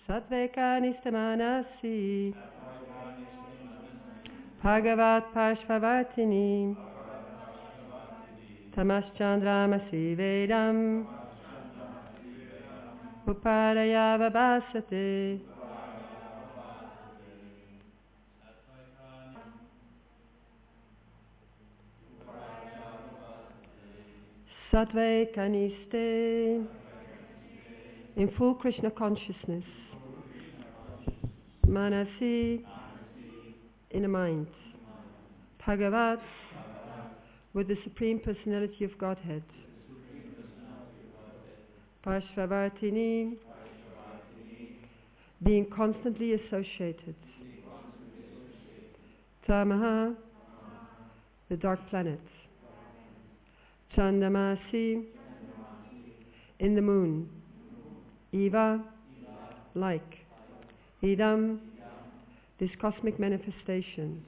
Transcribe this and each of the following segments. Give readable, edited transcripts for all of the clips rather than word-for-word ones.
Satvekanistamānasi Bhagavat Parshvavartini Tamaschandramasi Vedam Uparayavabhasate. Sattva-kaniste, in full Krishna consciousness. Manasi, in the mind. Bhagavat, with the Supreme Personality of Godhead. Parshvavartini, being constantly associated. Tamaha, the dark planet. Chandamasi, in the moon. Eva, like. Idam, this cosmic manifestation.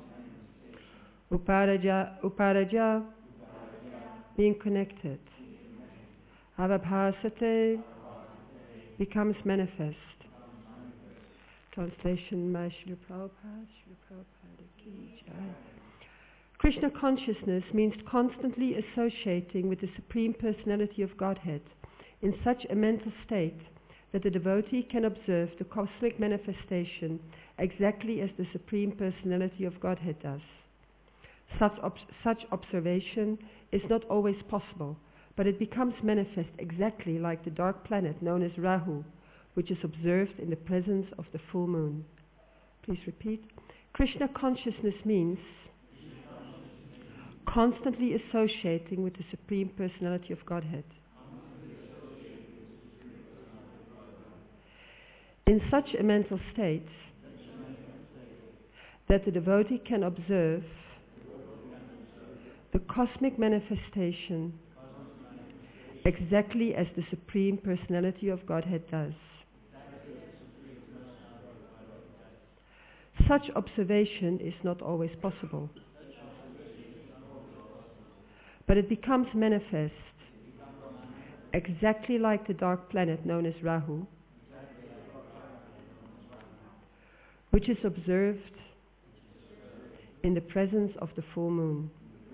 Uparaja, being connected. Avabhasate, becomes manifest. Translation by Srila Prabhupada ki jai. Krishna consciousness means constantly associating with the Supreme Personality of Godhead in such a mental state that the devotee can observe the cosmic manifestation exactly as the Supreme Personality of Godhead does. Such observation is not always possible, but it becomes manifest exactly like the dark planet known as Rahu, which is observed in the presence of the full moon. Please repeat. Krishna consciousness means constantly associating with the Supreme Personality of Godhead. In such a mental state that the devotee can observe the cosmic manifestation exactly as the Supreme Personality of Godhead does. Such observation is not always possible, but it becomes manifest exactly like the dark planet known as Rahu, which is observed in the presence of the full moon.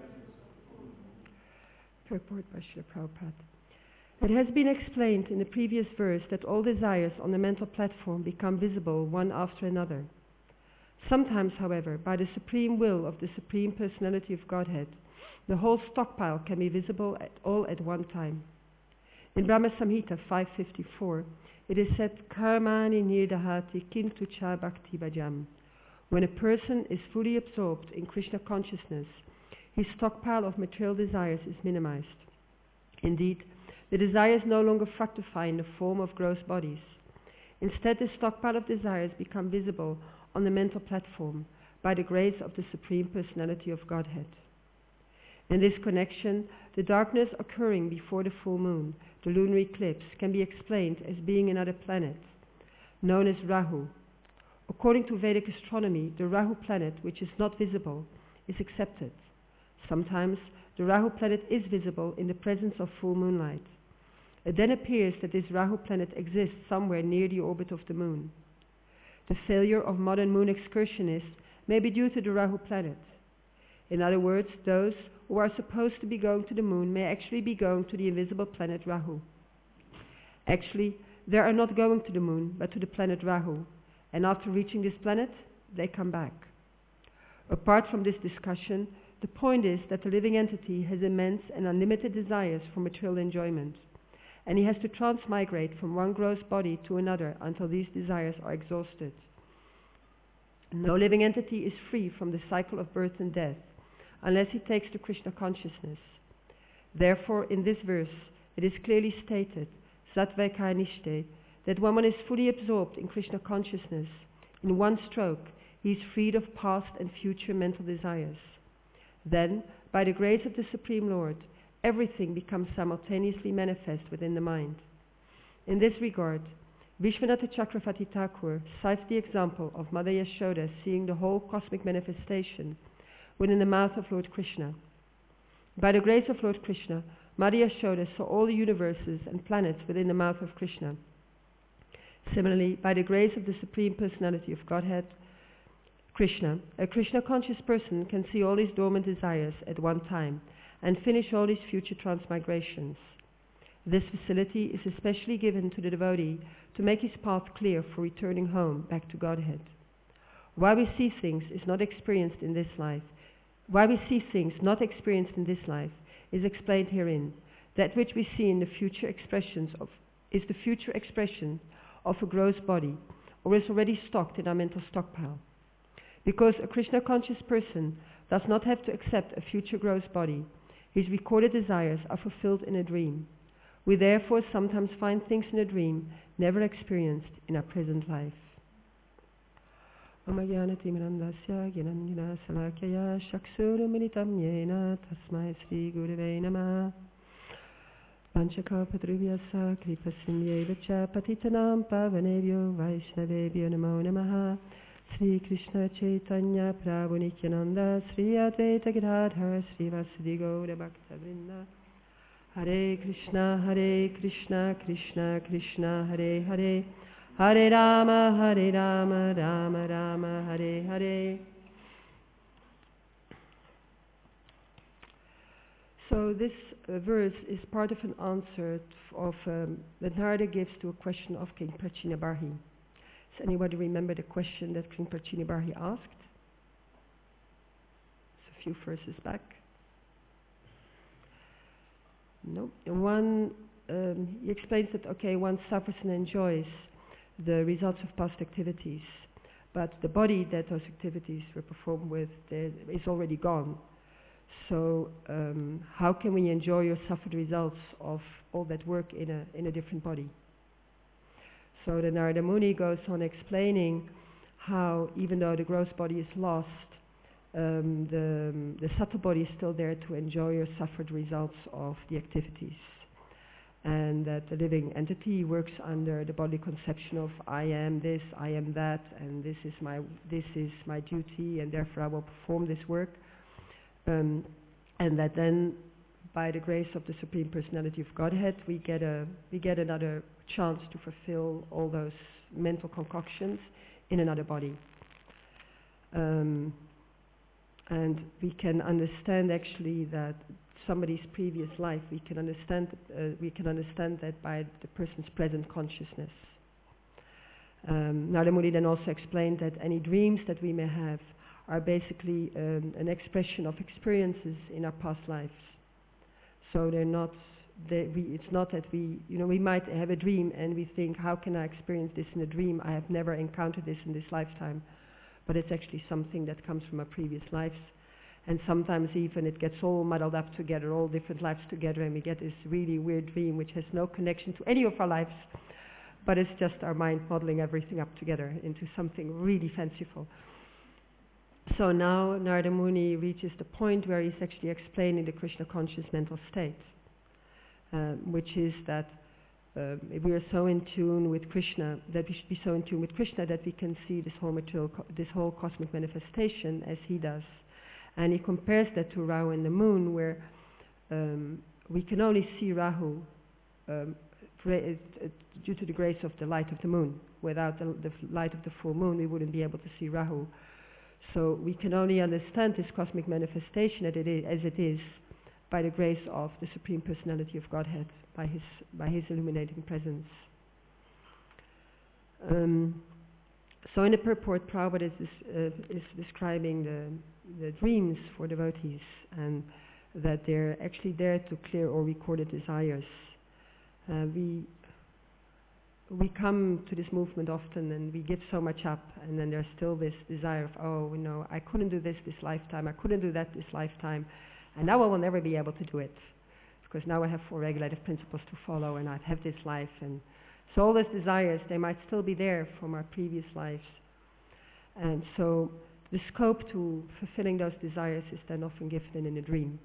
Purport by Srila Prabhupada. It has been explained in the previous verse that all desires on the mental platform become visible one after another. Sometimes, however, by the supreme will of the Supreme Personality of Godhead, the whole stockpile can be visible all at one time. In Brahma Samhita 554, it is said, Karmani nirdahati kintu cha bhakti bhajam. When a person is fully absorbed in Krishna consciousness, his stockpile of material desires is minimized. Indeed, the desires no longer fructify in the form of gross bodies. Instead, the stockpile of desires become visible on the mental platform by the grace of the Supreme Personality of Godhead. In this connection, the darkness occurring before the full moon, the lunar eclipse, can be explained as being another planet, known as Rahu. According to Vedic astronomy, the Rahu planet, which is not visible, is accepted. Sometimes the Rahu planet is visible in the presence of full moonlight. It then appears that this Rahu planet exists somewhere near the orbit of the moon. The failure of modern moon excursionists may be due to the Rahu planet. In other words, those who are supposed to be going to the moon may actually be going to the invisible planet Rahu. Actually, they are not going to the moon, but to the planet Rahu, and after reaching this planet, they come back. Apart from this discussion, the point is that the living entity has immense and unlimited desires for material enjoyment, and he has to transmigrate from one gross body to another until these desires are exhausted. No living entity is free from the cycle of birth and death, unless he takes to Krishna consciousness. Therefore, in this verse, it is clearly stated, Sattva-kaniste, that when one is fully absorbed in Krishna consciousness, in one stroke, he is freed of past and future mental desires. Then, by the grace of the Supreme Lord, everything becomes simultaneously manifest within the mind. In this regard, Vishwanath Chakravarti Thakur cites the example of Mother Yashoda seeing the whole cosmic manifestation within the mouth of Lord Krishna. By the grace of Lord Krishna, Mother Yashoda saw all the universes and planets within the mouth of Krishna. Similarly, by the grace of the Supreme Personality of Godhead, Krishna, a Krishna conscious person can see all his dormant desires at one time and finish all his future transmigrations. This facility is especially given to the devotee to make his path clear for returning home back to Godhead. Why we see things not experienced in this life is explained herein. That which we see in the future is the future expression of a gross body, or is already stocked in our mental stockpile. Because a Krishna conscious person does not have to accept a future gross body, his recorded desires are fulfilled in a dream. We therefore sometimes find things in a dream never experienced in our present life. Amayanatimirandasya Gyananjana Salakyaya Shaksurumilitam Yena Tasmai Sri Gurave Namah Panchakalpadruvyaσα Kripasimyevacha Patitanam Pavanebhyo Vaishnavebhyo Namo Namaha Sri Krishna Chaitanya Prabhu Nityananda Sri Advaita Gadadhar Sri Vasudhi Gaura Bhakta Vrinda Hare Krishna Krishna Krishna Hare Hare Hare Rama Rama Rama Hare Hare. So this verse is part of an answer that Narada gives to a question of King Prachinabarhi. Does anybody remember the question that King Prachinabarhi asked? It's a few verses back. No. He explains that, one suffers and enjoys the results of past activities, but the body that those activities were performed with is already gone. So how can we enjoy or suffer the results of all that work in a different body? So the Narada Muni goes on explaining how even though the gross body is lost, the subtle body is still there to enjoy or suffer the results of the activities. And that the living entity works under the bodily conception of I am this, I am that, and this is my duty, and therefore I will perform this work. And that then, by the grace of the Supreme Personality of Godhead, we get another chance to fulfill all those mental concoctions in another body. And we can understand actually that somebody's previous life, we can understand that by the person's present consciousness. Narada Muni then also explained that any dreams that we may have are basically an expression of experiences in our past lives. So it's not that we might have a dream and we think, how can I experience this in a dream? I have never encountered this in this lifetime. But it's actually something that comes from our previous lives. And sometimes even it gets all muddled up together, all different lives together, and we get this really weird dream which has no connection to any of our lives, but it's just our mind modeling everything up together into something really fanciful. So now Narada Muni reaches the point where he's actually explaining the Krishna conscious mental state, which is that if we are so in tune with Krishna, that we should be so in tune with Krishna that we can see this whole cosmic manifestation as he does. And he compares that to Rahu and the moon, where we can only see Rahu due to the grace of the light of the moon. Without the light of the full moon, we wouldn't be able to see Rahu. So we can only understand this cosmic manifestation as it is by the grace of the Supreme Personality of Godhead, by his illuminating presence. So in the purport, Prabhupada is describing the dreams for devotees, and that they're actually there to clear all recorded desires. We come to this movement often and we give so much up, and then there's still this desire of, I couldn't do this lifetime, I couldn't do that this lifetime, and now I will never be able to do it, because now I have 4 regulative principles to follow and I have this life. And so all those desires, they might still be there from our previous lives. And so the scope to fulfilling those desires is then often given in a dream.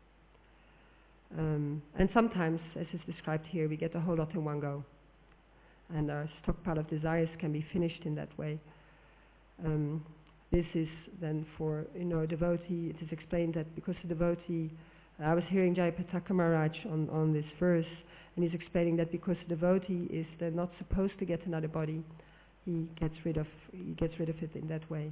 And sometimes, as is described here, we get a whole lot in one go. And our stockpile of desires can be finished in that way. This is then for a devotee. It is explained that because the devotee, I was hearing Jayapataka Maharaj on this verse, And he's explaining that because the devotee is then not supposed to get another body, he gets rid of it in that way.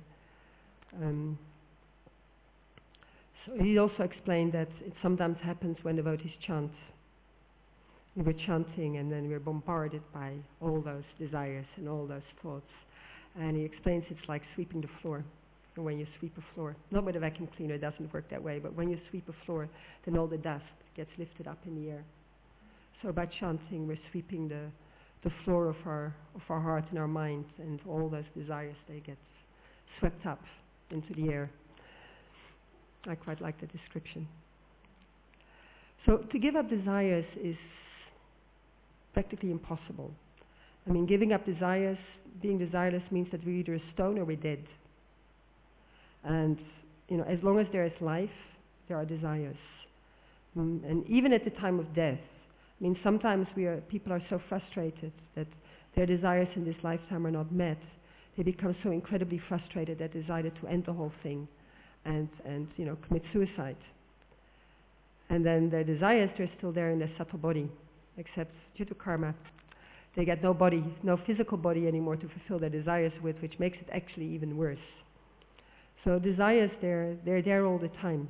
So he also explained that it sometimes happens when devotees chant. We're chanting and then we're bombarded by all those desires and all those thoughts. And he explains it's like sweeping the floor. And when you sweep a floor, not with a vacuum cleaner, it doesn't work that way, but when you sweep a floor, then all the dust gets lifted up in the air. So by chanting, we're sweeping the floor of our heart and our mind, and all those desires, they get swept up into the air. I quite like the description. So to give up desires is practically impossible. I mean, giving up desires, being desireless means that we're either a stone or we're dead. And, as long as there is life, there are desires. And even at the time of death, I mean, sometimes people are so frustrated that their desires in this lifetime are not met. They become so incredibly frustrated that they decided to end the whole thing and commit suicide. And then their desires, they're still there in their subtle body, except due to karma, they get no body, no physical body anymore to fulfill their desires with, which makes it actually even worse. So desires, they're there all the time.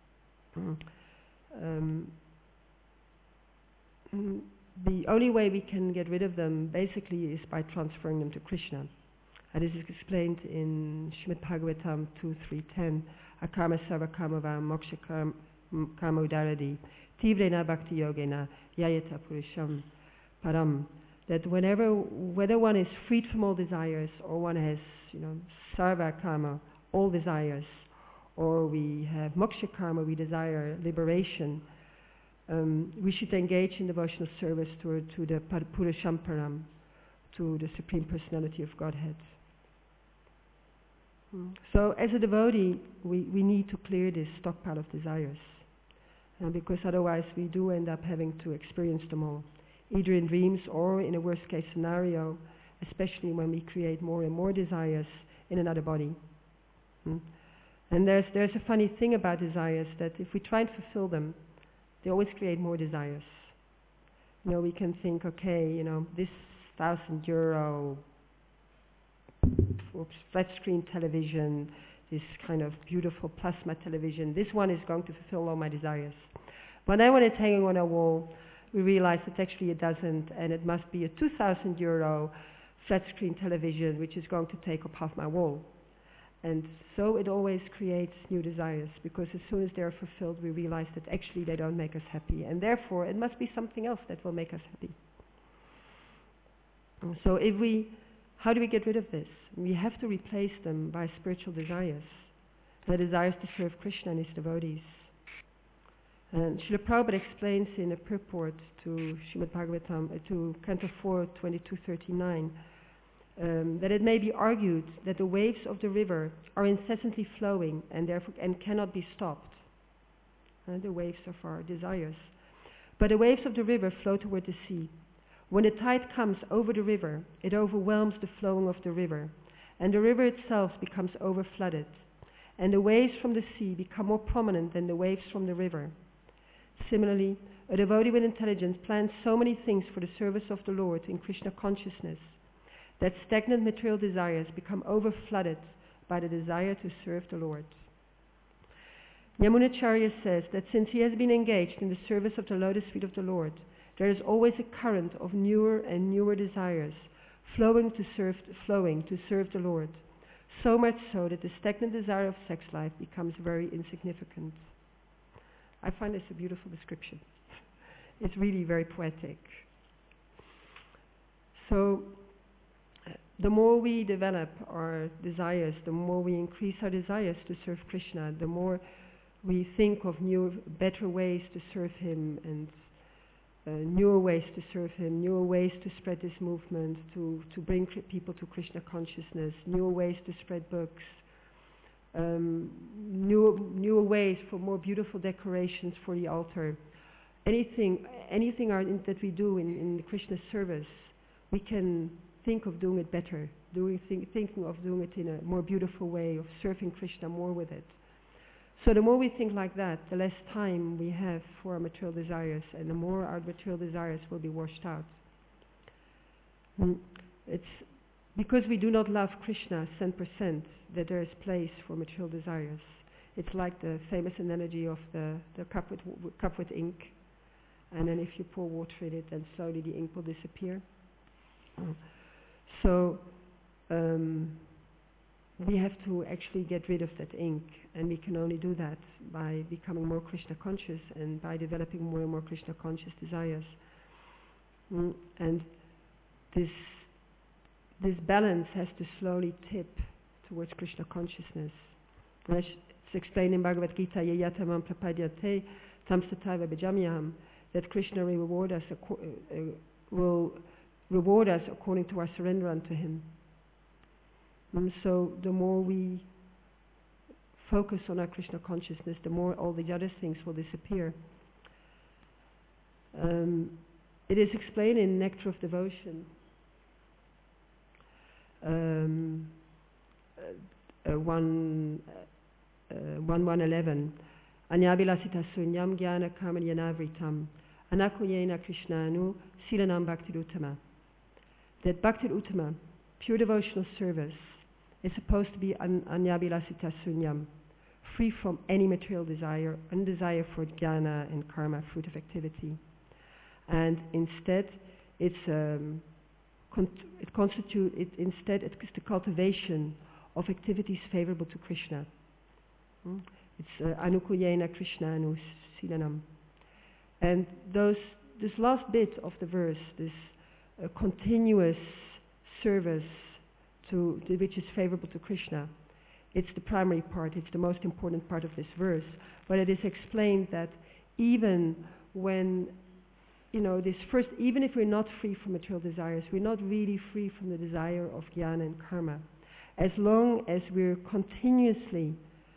The only way we can get rid of them basically is by transferring them to Krishna. And this is explained in Srimad Bhagavatam 2.3.10. Akarma sarva karmava moksha karma udaradi tivrena bhakti yogena yayata purusham param. That whether one is freed from all desires, or one has, sarva karma, all desires, or we have moksha karma, we desire liberation, we should engage in devotional service to the Purusham Param, to the Supreme Personality of Godhead. So as a devotee, we need to clear this stockpile of desires, because otherwise we do end up having to experience them all, either in dreams or in a worst case scenario, especially when we create more and more desires in another body. And there's a funny thing about desires, that if we try and fulfill them, they always create more desires. We can think, okay, this €1,000 flat screen television, this kind of beautiful plasma television, this one is going to fulfill all my desires. But then when it's hanging on a wall, we realize that actually it doesn't, and it must be a €2,000 flat screen television which is going to take up half my wall. And so it always creates new desires, because as soon as they're fulfilled, we realize that actually they don't make us happy, and therefore it must be something else that will make us happy. And so how do we get rid of this? We have to replace them by spiritual desires, the desires to serve Krishna and his devotees. And Srila Prabhupada explains in a purport to Srimad Bhagavatam, to Canto 4, 2239, that it may be argued that the waves of the river are incessantly flowing and therefore cannot be stopped. The waves of our desires. But the waves of the river flow toward the sea. When the tide comes over the river, it overwhelms the flowing of the river, and the river itself becomes overflooded, and the waves from the sea become more prominent than the waves from the river. Similarly, a devotee with intelligence plans so many things for the service of the Lord in Krishna consciousness that stagnant material desires become overflooded by the desire to serve the Lord. Yamunacharya says that since he has been engaged in the service of the lotus feet of the Lord, there is always a current of newer and newer desires flowing to serve the Lord, so much so that the stagnant desire of sex life becomes very insignificant. I find this a beautiful description. It's really very poetic. So, the more we develop our desires, the more we increase our desires to serve Krishna, the more we think of newer, better ways to serve him, and newer ways to serve him, newer ways to spread this movement, to bring people to Krishna consciousness, newer ways to spread books, newer ways for more beautiful decorations for the altar. Anything that we do in the Krishna service, we can think of doing it better, thinking of doing it in a more beautiful way, of serving Krishna more with it. So the more we think like that, the less time we have for our material desires, and the more our material desires will be washed out. It's because we do not love Krishna 100% that there is place for material desires. It's like the famous analogy of the cup with ink, and then if you pour water in it, then slowly the ink will disappear. So we have to actually get rid of that ink, and we can only do that by becoming more Krishna conscious and by developing more and more Krishna conscious desires. And this balance has to slowly tip towards Krishna consciousness. It's explained in Bhagavad Gita, Yayatamam prapadyate tam sataiva bhajamyaham, that Krishna will reward us according to our surrender unto Him. So the more we focus on our Krishna consciousness, the more all the other things will disappear. It is explained in Nectar of Devotion, 1.1.11. Anyavilasita sunyam jnana kamalyanavritam anakuyena krishnanu silanam bhakti uttama. That bhakti uttama, pure devotional service, is supposed to be anyavilasita sunyam, free from any material desire, undesire for jnana and karma, fruit of activity. And instead, it's the cultivation of activities favorable to Krishna. It's anukuyena krishnanu silanam. And this last bit of the verse, this continuous service which is favorable to Krishna, it's the primary part, it's the most important part of this verse. But it is explained that even when, even if we're not free from material desires, we're not really free from the desire of jnana and karma. As long as we're continuously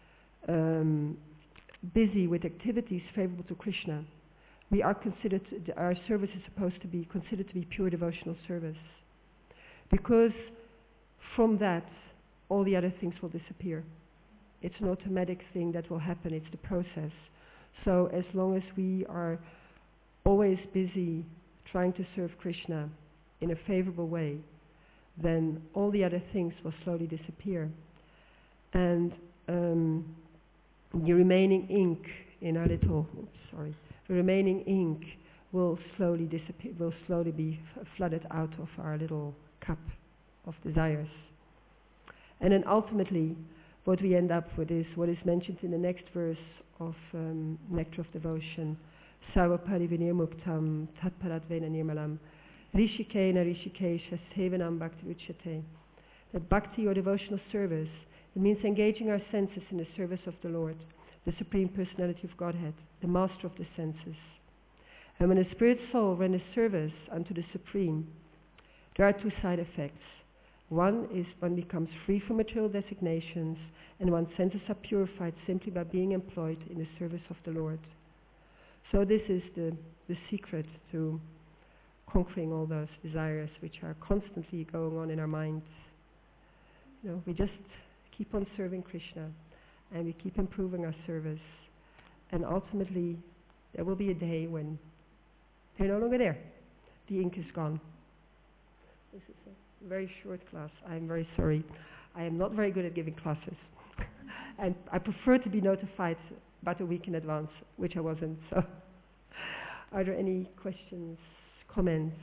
busy with activities favorable to Krishna, our service is supposed to be considered to be pure devotional service. Because from that, all the other things will disappear. It's an automatic thing that will happen, it's the process. So as long as we are always busy trying to serve Krishna in a favorable way, then all the other things will slowly disappear. And the remaining ink in our little, the remaining ink will slowly disappear, will slowly be flooded out of our little cup of desires. And then ultimately, what we end up with is what is mentioned in the next verse of Nectar of Devotion, Sarvapari vinirmuktam tatparadvena nirmalam rishikena rishikesha sevanam bhakti uchyate. That bhakti, or devotional service, it means engaging our senses in the service of the Lord, the Supreme Personality of Godhead, the Master of the senses. And when a spirit soul renders service unto the Supreme, there are two side effects. One is one becomes free from material designations, and one's senses are purified simply by being employed in the service of the Lord. So this is the secret to conquering all those desires which are constantly going on in our minds. We just keep on serving Krishna, and we keep improving our service, and ultimately there will be a day when they're no longer there. The ink is gone. This is a very short class. I'm very sorry. I am not very good at giving classes. And I prefer to be notified about a week in advance, which I wasn't. So, are there any questions, comments?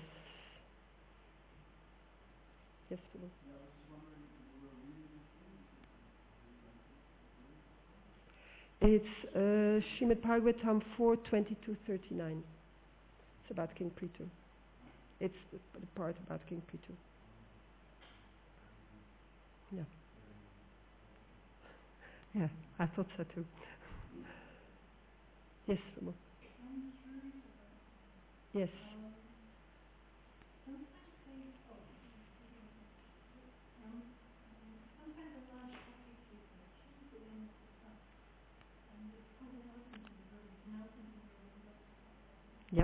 Yes, Philip. It's Srimad Bhagavatam 4:22-39. It's about King Prithu. It's the part about King Prithu. Yeah. Yeah, I thought so too. Yes, Ramo. Yes. Yep.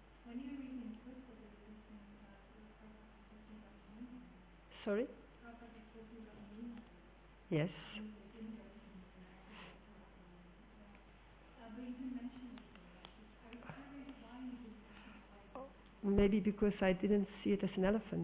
Sorry? Yes. Maybe because I didn't see it as an elephant.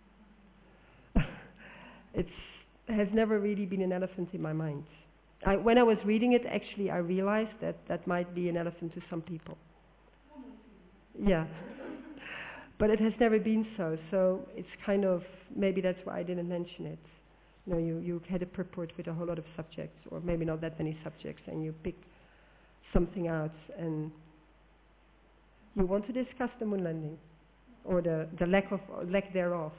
It's has never really been an elephant in my mind. When I was reading it, actually, I realized that that might be an elephant to some people. Yeah. But it has never been so. So it's kind of, maybe that's why I didn't mention it. You know, you had a purport with a whole lot of subjects, or maybe not that many subjects, and you pick something out, and you want to discuss the moon landing, or the lack thereof.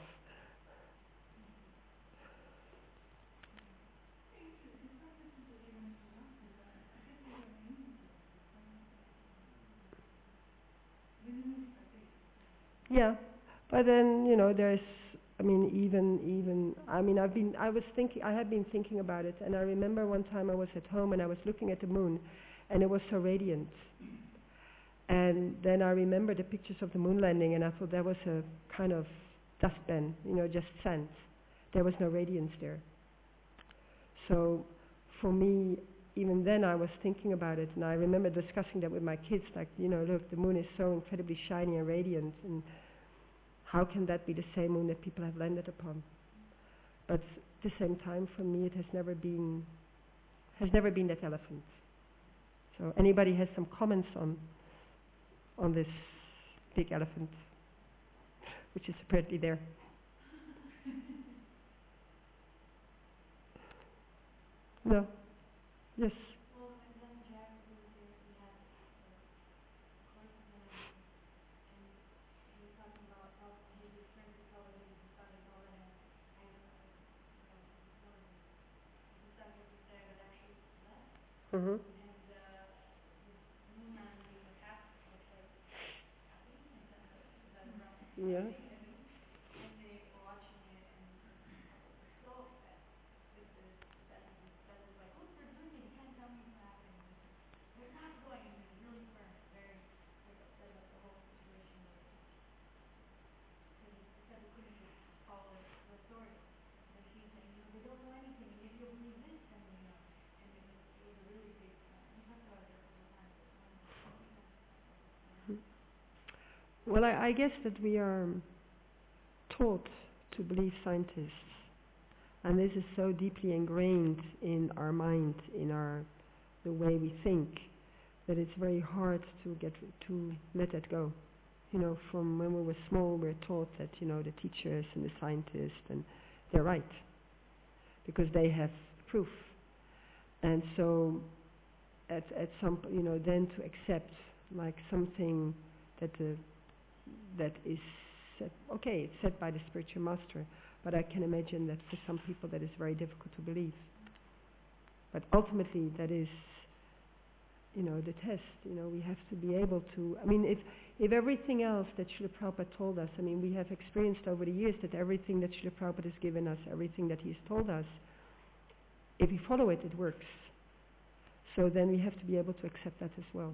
Yeah, but then there's. I mean, even. I mean, I have been thinking about it, and I remember one time I was at home and I was looking at the moon, and it was so radiant. And then I remember the pictures of the moon landing, and I thought that was a kind of dustpan, just sand. There was no radiance there. So, for me, even then I was thinking about it, and I remember discussing that with my kids, like, look, the moon is so incredibly shiny and radiant, and how can that be the same moon that people have landed upon? But at the same time, for me, it has never been that elephant. So, anybody has some comments on this big elephant, which is apparently there? No? Yes? Mm-hmm. Yeah. Well, I guess that we are taught to believe scientists, and this is so deeply ingrained in our mind, in the way we think, that it's very hard to let that go. From when we were small, we're taught that the teachers and the scientists, and they're right because they have proof, and so at some then to accept like something that is set. Okay, it's set by the spiritual master, but I can imagine that for some people that is very difficult to believe. But ultimately, that is, the test. We have to be able to. I mean, if everything else that Srila Prabhupada told us, I mean, we have experienced over the years that everything that Srila Prabhupada has given us, everything that he's told us, if we follow it, it works. So then we have to be able to accept that as well.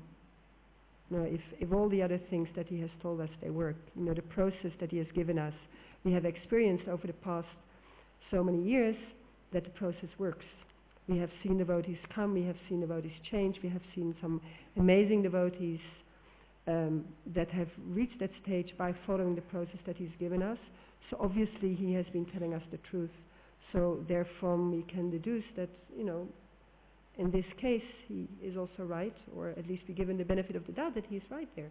If all the other things that he has told us, they work, the process that he has given us, we have experienced over the past so many years that the process works. We have seen devotees come, we have seen devotees change, we have seen some amazing devotees that have reached that stage by following the process that he's given us. So obviously he has been telling us the truth. So therefrom we can deduce that, in this case, he is also right, or at least be given the benefit of the doubt that he is right there.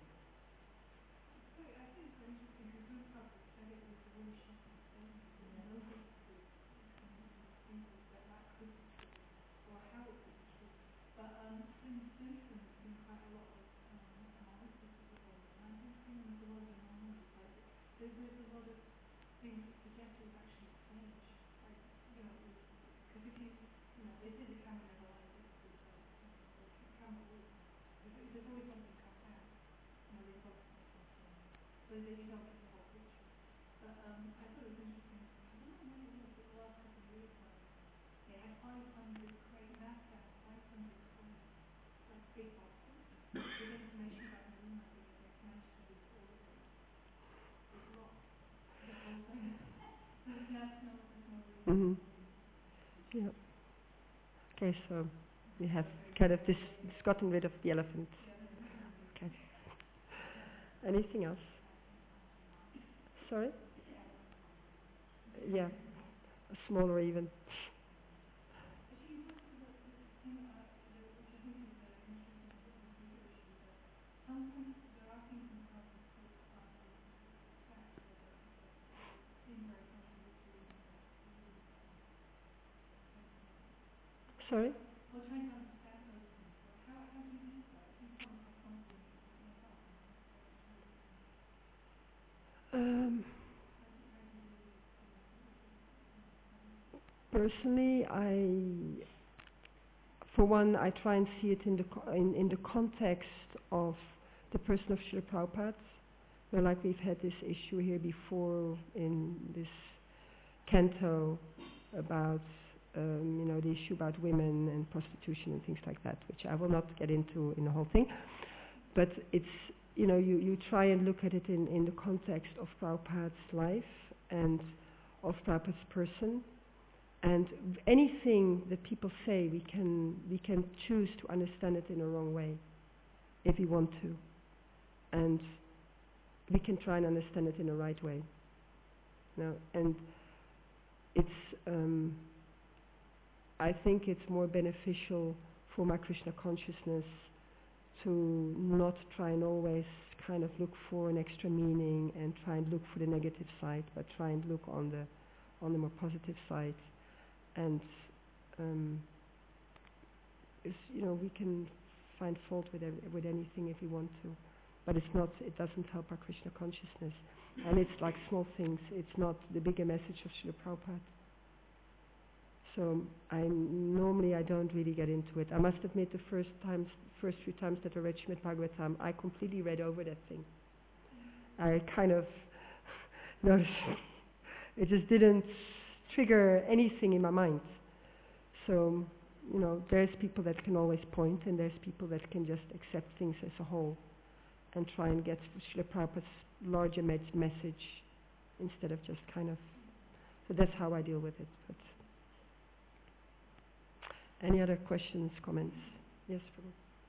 Mm-hmm. Yeah. Okay, so we have kind of this gotten rid of the elephant. Okay. Anything else? Sorry? Yeah, smaller even. Sorry? Um, Personally, for one, I try and see it in the context of the person of Srila Prabhupada. Like we've had this issue here before in this canto about the issue about women and prostitution and things like that, which I will not get into in the whole thing. But it's you try and look at it in the context of Prabhupada's life and of Prabhupada's person. And anything that people say, we can choose to understand it in a wrong way if we want to. And we can try and understand it in a right way. And it's, I think it's more beneficial for my Krishna consciousness to not try and always kind of look for an extra meaning and try and look for the negative side, but try and look on the more positive side. And we can find fault with anything if we want to, but it doesn't help our Krishna consciousness. And it's like small things. It's not the bigger message of Srila Prabhupada. So I don't really get into it. I must admit, the first few times that I read Srimad Bhagavatam, I completely read over that thing. I kind of noticed it just didn't trigger anything in my mind. So, there's people that can always point, and there's people that can just accept things as a whole and try and get Srila Prabhupada's larger message instead of just kind of. So that's how I deal with it. But any other questions, comments? Yes, Prabhu.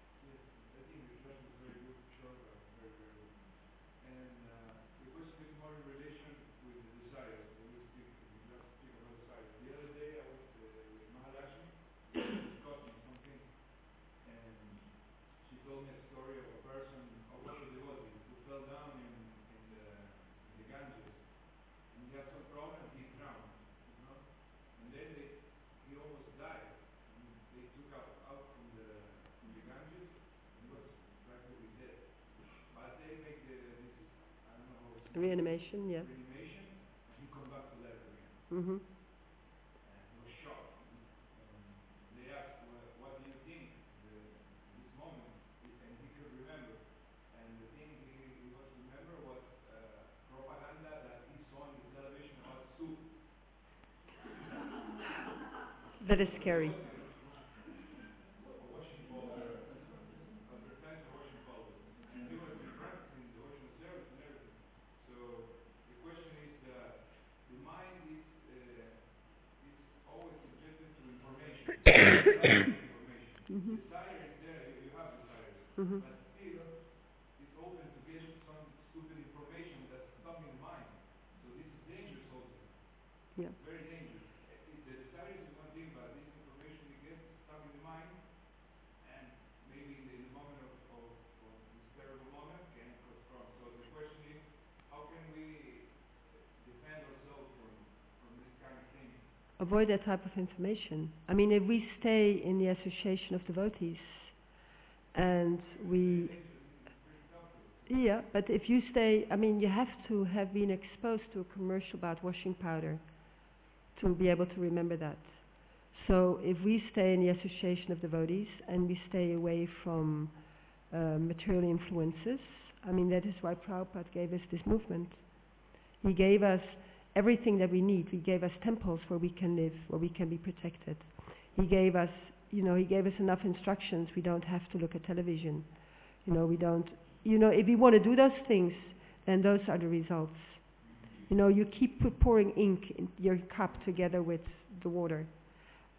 Reanimation, yeah. And he come back to life again. Mm-hmm. And he was shocked. And they asked, what do you think this moment? And he could remember. And the thing he was remember was propaganda that he saw on the television about soup. That is scary. Mm-hmm. Desire is there, you have desires, mm-hmm. But still it's open to get some stupid information that's stuck in the mind. So this is dangerous also. Yeah. Very dangerous. The desires is one thing, but this information you get stuck in the mind, and maybe in the moment of this terrible moment can cause problems. So the question is, how can we defend ourselves from this kind of thing? Avoid that type of information. I mean, if we stay in the association of devotees and we... Yeah, but if you stay... I mean, you have to have been exposed to a commercial about washing powder to be able to remember that. So if we stay in the association of devotees and we stay away from material influences, I mean, that is why Prabhupada gave us this movement. He gave us everything that we need. He gave us temples where we can live, where we can be protected. He gave us, he gave us enough instructions. We don't have to look at television. We don't, if you want to do those things, then those are the results. You keep pouring ink in your cup together with the water.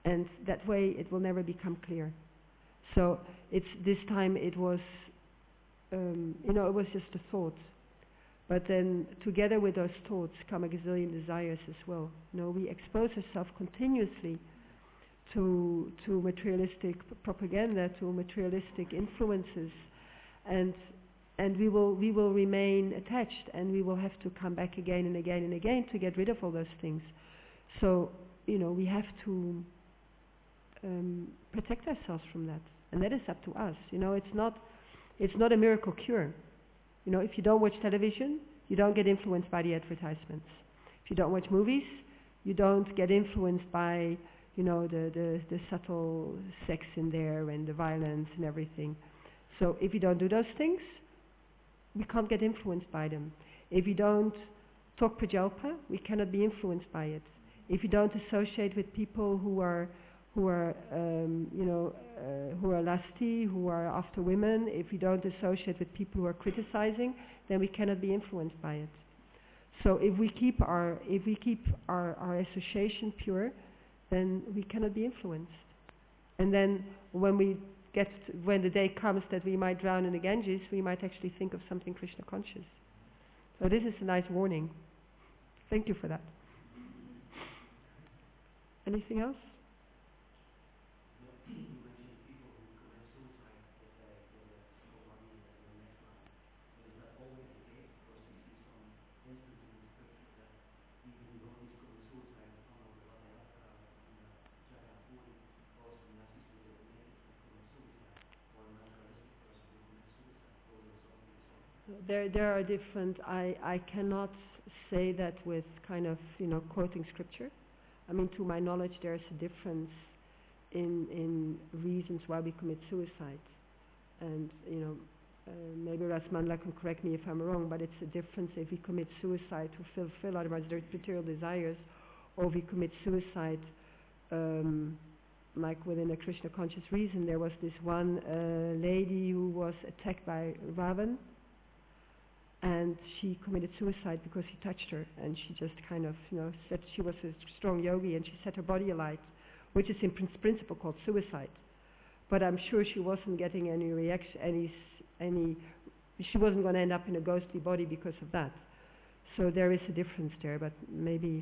and that way it will never become clear. So it's this time it was, it was just a thought. But then together with those thoughts come a gazillion desires as well. We expose ourselves continuously to materialistic propaganda, to materialistic influences, and we will remain attached, and we will have to come back again and again and again to get rid of all those things. So we have to protect ourselves from that, and that is up to us. It's not a miracle cure. If you don't watch television, you don't get influenced by the advertisements. If you don't watch movies, you don't get influenced by the subtle sex in there and the violence and everything. So if you don't do those things, we can't get influenced by them. If you don't talk prajalpa, we cannot be influenced by it. If you don't associate with people who are lusty, who are after women, if you don't associate with people who are criticizing, then we cannot be influenced by it. So if we keep our association pure, then we cannot be influenced. And then when the day comes that we might drown in the Ganges, we might actually think of something Krishna conscious. So this is a nice warning. Thank you for that. Anything else? There are different. I cannot say that with kind of quoting scripture. I mean, to my knowledge, there is a difference in reasons why we commit suicide, and maybe Rasmandla can correct me if I'm wrong, but it's a difference if we commit suicide to fulfill otherwise their material desires, or if we commit suicide like within a Krishna conscious reason. There was this one lady who was attacked by Ravan, and she committed suicide because he touched her, and she just kind of said she was a strong yogi, and she set her body alight, which is in principle called suicide. But I'm sure she wasn't getting any reaction, she wasn't going to end up in a ghostly body because of that. So there is a difference there, but maybe.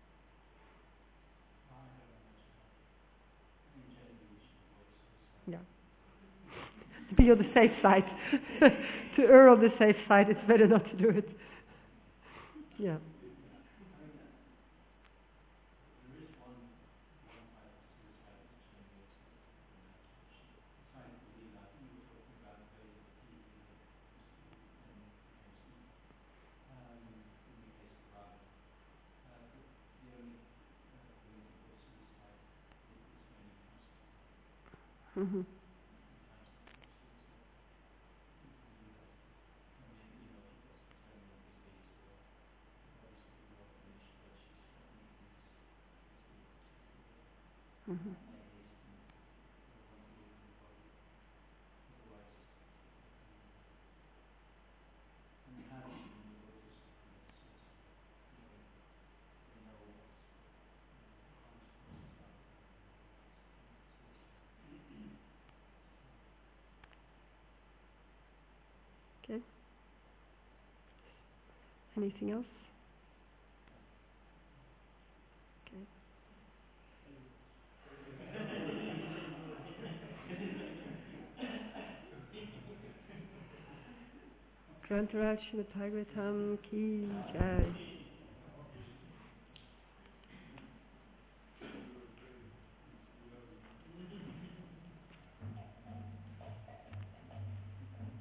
Yeah. To be on the safe side. To err on the safe side, it's better not to do it. Yeah. Mm-hmm. Mm-hmm. Okay. Anything else? Okay. Grantaraj Shrimad Bhagavatam ki jai.